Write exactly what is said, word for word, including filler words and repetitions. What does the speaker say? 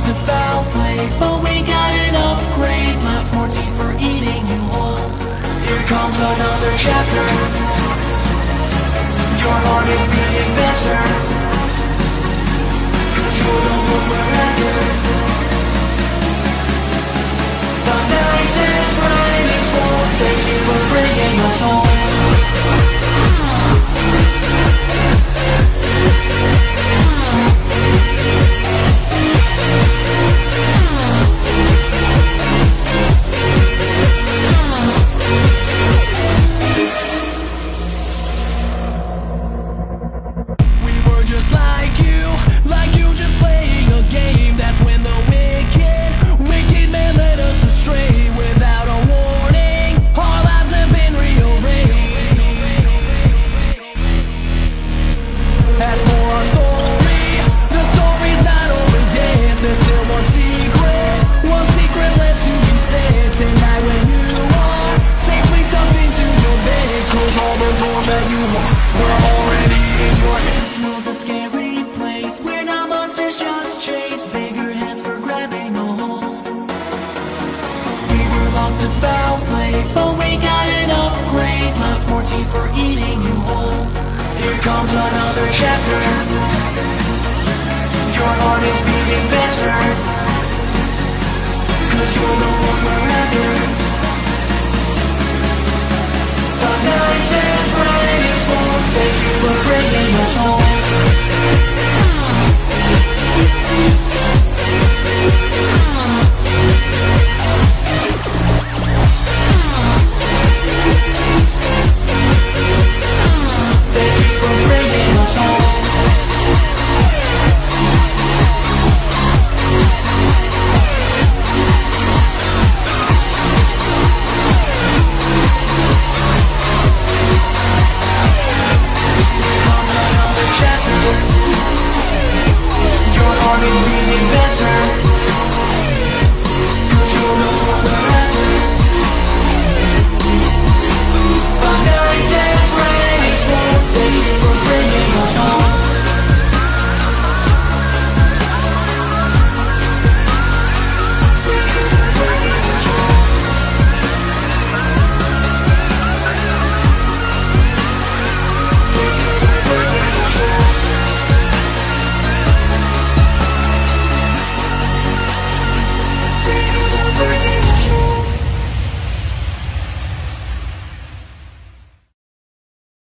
a foul play, but we got an upgrade. Lots more teeth for eating you whole. Here comes another chapter. Your heart is beating faster, 'cause you're the one we're after. The nice and bright is full. Thank you for bringing us home. Just like you, like you just playing a game. That's when the wicked, wicked man led us astray without a warning. Our lives have been rearranged. As for our story, the story's not over yet. There's still one secret, one secret left to be said. Tonight when you are safely tucked into your bed, close all the doors that you want. We're already in your head. It's a scary place. We're not monsters, just chase. Bigger hands for grabbing a hold. We were lost to foul play, but we got an upgrade. Lots more teeth for eating you whole. Here comes another chapter. Your heart is beating faster, 'cause you're the one we're after. The nice and bright is full. Thank you for bringing us home. Your heart is beating faster.